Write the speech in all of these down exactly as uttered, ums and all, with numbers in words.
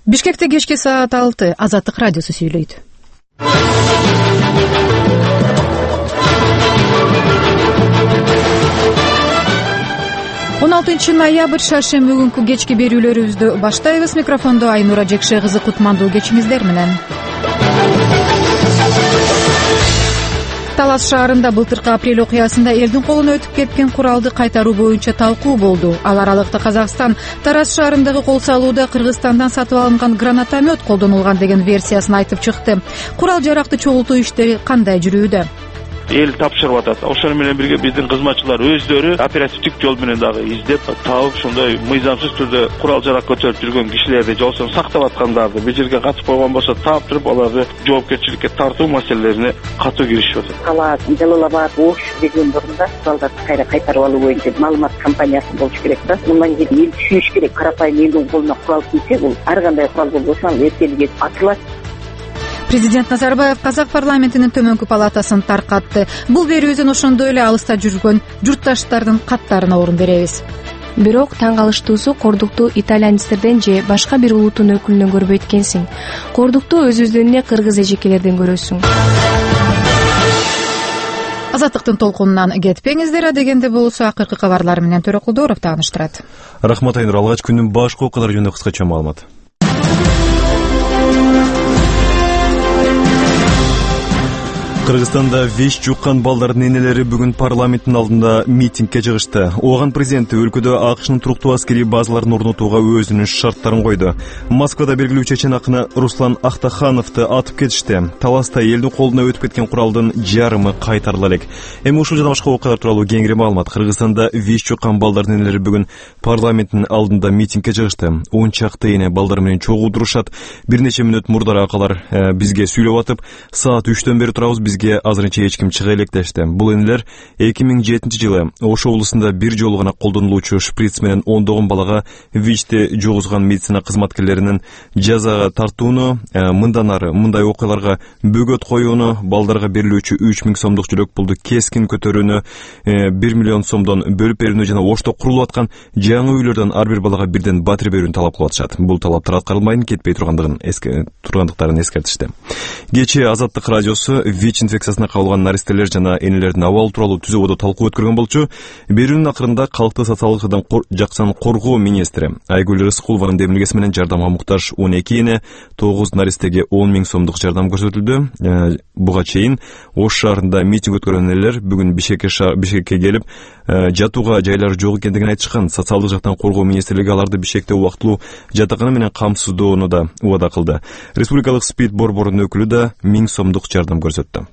Бишкекте кечки саат алты. Азаттык радиосу сүйлөйт. он алтынчы ноябрь шаршемби күнкү кечки берүүлөрүбүздү баштайбыз. Микрофондо Айнура Жекше кызы, кутмандуу кечиңиздер менен. Талас шаарында былтыркы апрель окуясында элдин колуна өтүп кеткен куралды кайтаруу боюнча талкуу болду. Ал аралыкта Казакстан Тараз шаарындагы кол салууда Кыргызстандан сатып алынган гранатомет колдонулган деген версиясын айтып чыкты. Курал жаракты чогултуу иштери кандай жүрүүдө? Эл тапшырып атат. Ошол менен бирге биздин кызматчылар өздөрү оперативдик жол менен дагы издеп таап, ошондой мыйзамсыз түрдө курал жарак көтөрүп жүргөн кишилерди, жолсун сактап аткандарды, бул жерге катып койгон болсо таап туруп, аларды жоопкерчиликке тартуу маселелерине катуу киришип атат. Талас, Жалалабад, Ош региондорунда куралдарды кайра кайтарып алуу боюнча маалымат кампаниясы болуш керек да. Мындан кийин эл түшүнүш керек. Карапайым элдин колуна курал тийсе, бул ар кандай курал болбосо эртелиги атылат. Президент Назарбаев Казак парламентинин төмөнкү палатасын таркатты. Бул берүүбүздөн ошондой эле алыста жүргөн журтташтардын каттарына орун беребиз. Бирок таң калыштуусу, кордукту итальянецтерден же башка бир улуттун өкүлүнөн көрбөйт экенсиң. Кордукту өзүбүздөн эле кыргыз эжекелерден көрөсүң. Азаттыктын толкунунан кетпеңиздер, дегенде болсо акыркы кабарлар менен Төрөкулдоров тааныштырат. Рахмат Айнур, алгач күндүн башкы окуялары жөнүндө кыскача маалымат. Кыргызстанда виш жуккан балдардын энелери бүгүн парламенттин алдында митингге чыгышты. Оған президенти өлкөдө АКШнын туруктуу аскерий базаларын орнотууга өзүнүн шарттарын койду. Москвада белгилүү чечен акыны Руслан Ахтахановду атып кетишти. Таласта элдин колуна өтүп кеткен куралдын жарымы кайтарыла элек. Эми ушул жана башка окуялар тууралуу кеңири маалымат. Кыргызстанда виш жуккан балдардын энелери бүгүн парламенттин алдында митингге чыгышты. он чакты эне балдар менен чогуу турушат. Бир нече мүнөт мурдары акалар э, бизге сүйлөп атып, саат үчтөн бери турабыз, бизге азырынча эч ким чыга элек дешти. Бул энелер эки миң жетинчи жылы Ош облусунда бир жолу гана колдонулуучу шприц менен ондогон балага вичти жугузган медицина кызматкерлеринин жазага тартууну, э, мындан ары мындай окуяларга бөгөт коюуну, балдарга берилүүчү үч миң сомдук жүрөк пулду кескин көтөрүүнү, э, бир миллион сомдон бөлүп берүүнү жана Ошто курулуп аткан жаңы үйлөрдөн ар бир балага бирден батир берүүнү талап кылып атышат. Бул талаптар аткарылмайын, кетпей тургандыгын эске тургандыктарын эскертишти. Кечээ Азаттык радиосу ВИЧ инфекциясына кабылган наристелер жана энелердин абалы тууралуу түзүү бодо талкуу өткөргөн болчу. Берүүнүн акырында калкты социалдык жаксан коргоо министри Айгүл Рыскулованын демилгеси менен жардамга муктаж он эки эне, тогуз наристеге он миң сомдук жардам көрсөтүлдү. Буга чейин Ош шаарында митинг өткөргөн энелер бүгүн Бишкекке Бишкекке келип, жатууга жайлары жок экендигин айтышкан. Социалдык жактан коргоо министрлиги аларды Бишкекте убактылуу жатакана менен камсыздоону да убада кылды. Республикалык СПИД борборунун өкүлү да миң сомдук жардам көрсөттү.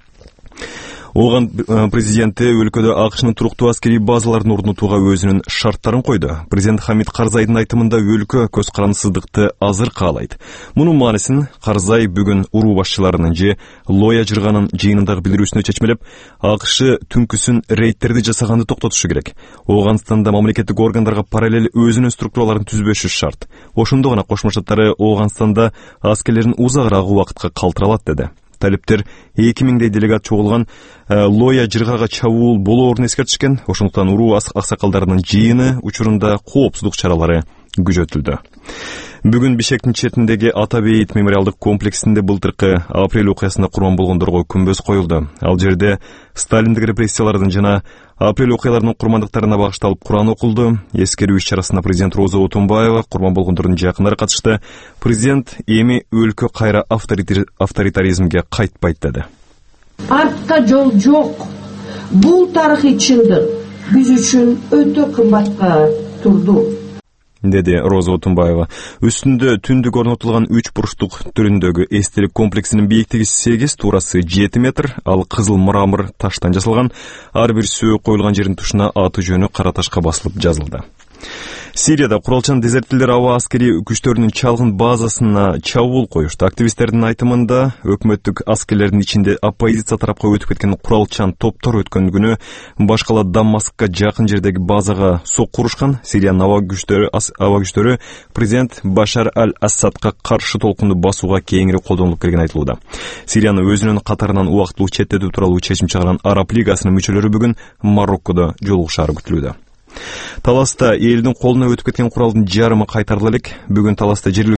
Оған президенти өлкөдө АКШнын туруктуу аскерий базаларын орнотууга өзүнүн шарттарын койду. Президент Хамид Карзайдын айтымында өлкө көз карандысыздыкты азыр каалайт. Мунун маанисин Карзай бүгүн уруу башчыларынын же Лоя Жырганын жыйынындагы билдирүүсүнө чечмелеп, АКШ түнкүсүн рейдтерди жасаганды токтотушу керек. Оганстанда мамлекеттик органдарга параллель өзүнүн структураларын түзбөшү шарт. Ошондо гана Кошмо Штаттары Оганстанда аскерлерин узагыраак убакытка калтыра алат деди. Талиптер эки миңдей делегат чогулган Лоя Жыргага чабуул болоорун эскертишкен. Ошондуктан уруу аксакалдарынын жыйыны учурунда коопсуздук чаралары күчөтүлдү. Бүгүн Бишкектин четиндеги Ата Бейит мемориалдык комплексинде былтыркы апрель окуясында курман болгондорго күмбөз коюлду. Ал жерде Сталиндик репрессиялардын жана апрель окуяларынын курмандыктарына багышталып Куран окулду. Эскерүү иш-чарасына президент Роза Отунбаева, курман болгондордун жакындары катышты. Президент эми өлкө кайра авторитаризмге кайтпайт деди. Артка жол жок. Бул тарыхый чындык биз үчүн өтө кымбатка турду, деди Роза Отунбаева. Үстүндө түндүк орнотулган үч буруштук түрүндөгү эстелик комплексинин бийиктиги сегиз, туурасы жети метр, ал кызыл мрамор таштан жасалган. Ар бир сөөк коюлган жердин тушуна аты жөнү кара ташка басылып жазылды. Сирияда куралчан дезерттилер аба аскерий күчтөрүнүн чалгын базасына чабуул коюшту. Активисттердин айтымында өкмөттүк аскерлердин ичинде оппозиция тарапка өтүп кеткен куралчан топтор өткөн күнү башкала Дамаскка жакын жердеги базага сокку урушкан. Сириянын аба күчтөрү аба күчтөрү президент Башар аль-Асадка каршы толкунду басууга кеңири колдонулуп келгени айтылууда. Сирияны өзүнүн катарынан убактылуу четтетүү тууралуу чечим чыгарган Араб Лигасынын мүчөлөрү бүгүн Мароккодо жолугушаары күтүлүүдө. Таласта элдин колуна өтүп кеткен куралдын жарымы кайтарыла элек. Бүгүн Таласта жергиликтүү